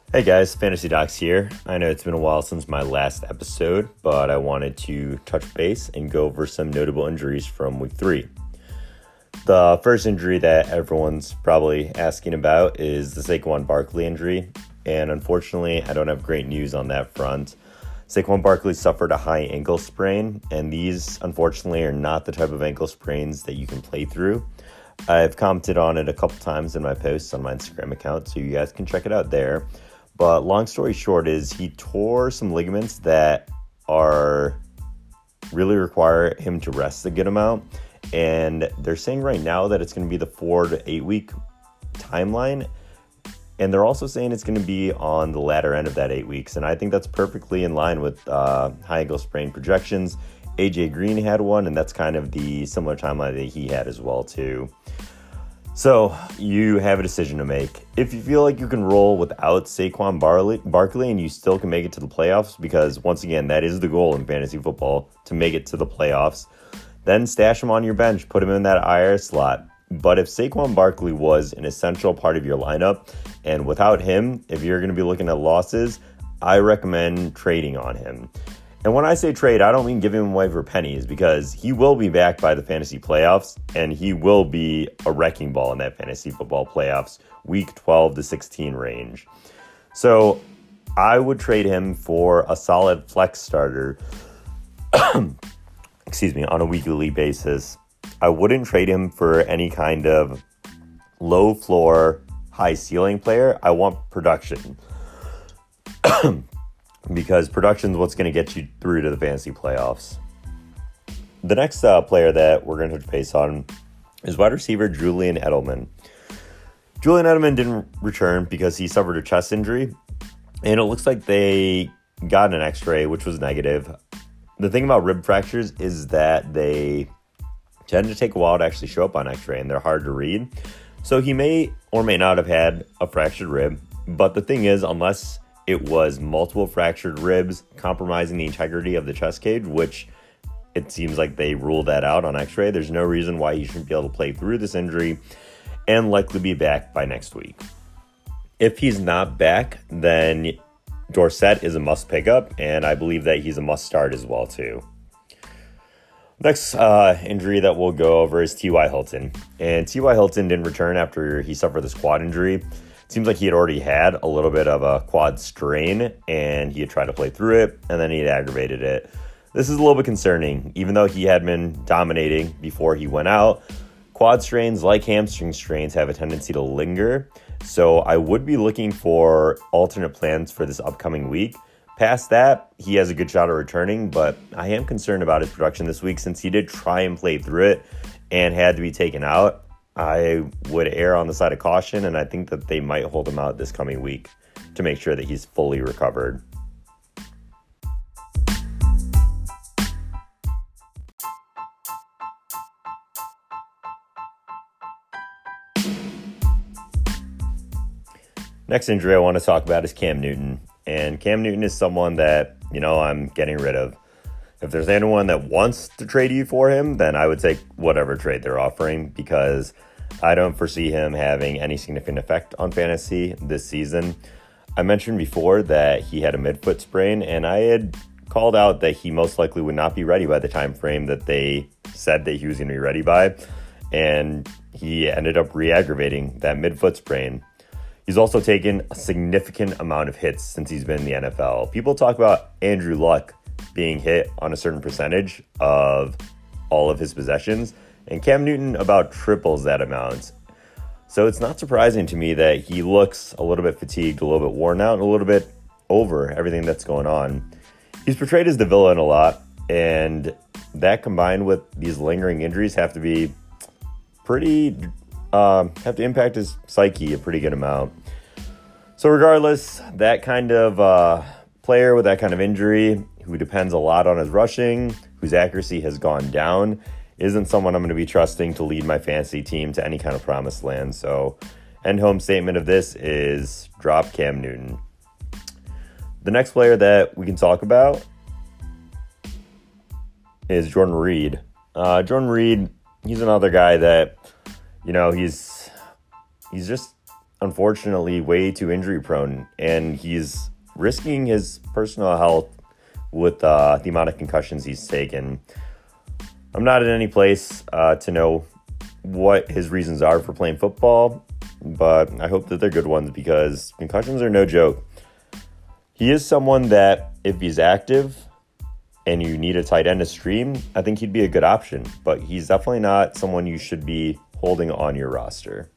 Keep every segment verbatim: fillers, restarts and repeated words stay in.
Hey guys, Fantasy Docs here. I know it's been a while since my last episode, but I wanted to touch base and go over some notable injuries from week three. The first injury that everyone's probably asking about is the Saquon Barkley injury, and unfortunately, I don't have great news on that front. Saquon Barkley suffered a high ankle sprain, and these, unfortunately, are not the type of ankle sprains that you can play through. I've commented on it a couple times in my posts on my Instagram account, so you guys can check it out there. But long story short is he tore some ligaments that are really require him to rest a good amount. And they're saying right now that it's going to be the four to eight week timeline. And they're also saying it's going to be on the latter end of that eight weeks. And I think that's perfectly in line with uh, high ankle sprain projections. A J Green had one, and that's kind of the similar timeline that he had as well too. So you have a decision to make. If you feel like you can roll without Saquon Barley, Barkley and you still can make it to the playoffs, because once again, that is the goal in fantasy football, to make it to the playoffs, then stash him on your bench, put him in that I R slot. But if Saquon Barkley was an essential part of your lineup, and without him, if you're going to be looking at losses, I recommend trading on him. And when I say trade, I don't mean giving him away for pennies, because he will be back by the fantasy playoffs, and he will be a wrecking ball in that fantasy football playoffs, week twelve to sixteen range. So I would trade him for a solid flex starter, excuse me, on a weekly basis. I wouldn't trade him for any kind of low floor, high ceiling player. I want production. Because production is what's going to get you through to the fantasy playoffs. The next uh, player that we're going to touch base on is wide receiver Julian Edelman. Julian Edelman didn't return because he suffered a chest injury, and it looks like they got an x-ray, which was negative. The thing about rib fractures is that they tend to take a while to actually show up on x-ray, and they're hard to read. So he may or may not have had a fractured rib, but the thing is, unless it was multiple fractured ribs compromising the integrity of the chest cage, which it seems like they ruled that out on x-ray, there's no reason why he shouldn't be able to play through this injury and likely be back by next week. If he's not back, then Dorsett is a must pick up, and I believe that he's a must start as well too. Next uh, injury that we'll go over is T Y. Hilton. And T Y. Hilton didn't return after he suffered this quad injury. Seems like he had already had a little bit of a quad strain, and he had tried to play through it, and then he had aggravated it. This is a little bit concerning. Even though he had been dominating before he went out, quad strains, like hamstring strains, have a tendency to linger. So I would be looking for alternate plans for this upcoming week. Past that, he has a good shot at returning, but I am concerned about his production this week since he did try and play through it and had to be taken out. I would err on the side of caution, and I think that they might hold him out this coming week to make sure that he's fully recovered. Next injury I want to talk about is Cam Newton. And Cam Newton is someone that, you know, I'm getting rid of. If there's anyone that wants to trade you for him, then I would take whatever trade they're offering, because I don't foresee him having any significant effect on fantasy this season. I mentioned before that he had a midfoot sprain, and I had called out that he most likely would not be ready by the time frame that they said that he was going to be ready by, and he ended up re-aggravating that midfoot sprain. He's also taken a significant amount of hits since he's been in the N F L. People talk about Andrew Luck being hit on a certain percentage of all of his possessions, and Cam Newton about triples that amount. So it's not surprising to me that he looks a little bit fatigued, a little bit worn out, and a little bit over everything that's going on. He's portrayed as the villain a lot, and that combined with these lingering injuries have to be pretty, um, have to impact his psyche a pretty good amount. So regardless, that kind of uh, player with that kind of injury, who depends a lot on his rushing, whose accuracy has gone down, isn't someone I'm going to be trusting to lead my fantasy team to any kind of promised land. So end home statement of this is drop Cam Newton. The next player that we can talk about is Jordan Reed. Uh, Jordan Reed, he's another guy that, you know, he's he's just unfortunately way too injury prone, and he's risking his personal health with uh, the amount of concussions he's taken. I'm not in any place uh, to know what his reasons are for playing football, but I hope that they're good ones because concussions are no joke. He is someone that if he's active and you need a tight end to stream, I think he'd be a good option, but he's definitely not someone you should be holding on your roster.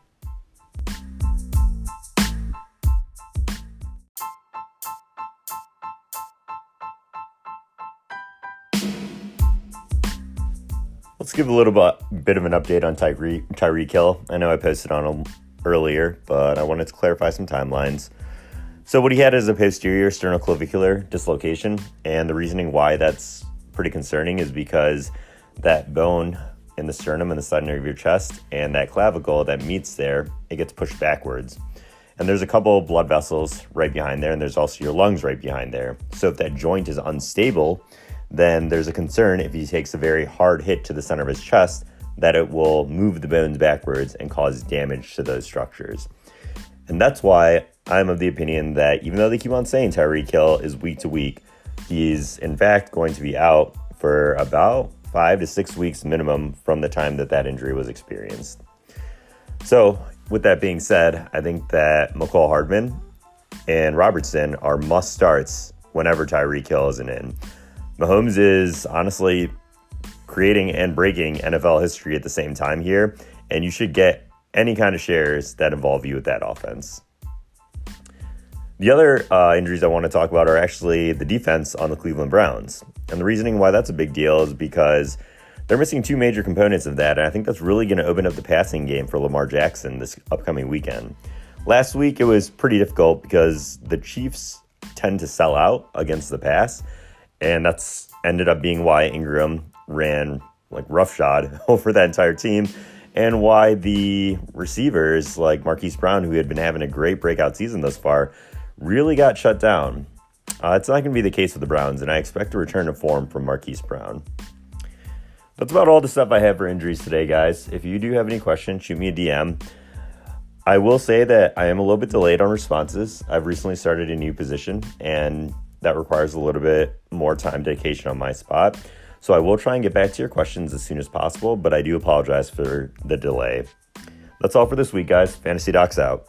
Let's give a little bit, bit of an update on Tyre- Tyreek Hill. I know I posted on him earlier, but I wanted to clarify some timelines. So what he had is a posterior sternoclavicular dislocation, and the reasoning why that's pretty concerning is because that bone in the sternum and the side of your chest and that clavicle that meets there, it gets pushed backwards. And there's a couple of blood vessels right behind there, and there's also your lungs right behind there. So if that joint is unstable, then there's a concern if he takes a very hard hit to the center of his chest that it will move the bones backwards and cause damage to those structures. And that's why I'm of the opinion that even though they keep on saying Tyreek Hill is week to week, he's in fact going to be out for about five to six weeks minimum from the time that that injury was experienced. So with that being said, I think that McCall Hardman and Robertson are must starts whenever Tyreek Hill isn't in. Mahomes is honestly creating and breaking N F L history at the same time here, and you should get any kind of shares that involve you with that offense. The other uh, injuries I want to talk about are actually the defense on the Cleveland Browns. And the reasoning why that's a big deal is because they're missing two major components of that, and I think that's really going to open up the passing game for Lamar Jackson this upcoming weekend. Last week, it was pretty difficult because the Chiefs tend to sell out against the pass, and that's ended up being why Ingram ran like roughshod over that entire team, and why the receivers like Marquise Brown, who had been having a great breakout season thus far, really got shut down. Uh, it's not going to be the case with the Browns, and I expect a return to form from Marquise Brown. That's about all the stuff I have for injuries today, guys. If you do have any questions, shoot me a D M. I will say that I am a little bit delayed on responses. I've recently started a new position, and that requires a little bit more time dedication on my spot. So I will try and get back to your questions as soon as possible, but I do apologize for the delay. That's all for this week, guys. Fantasy Docs out.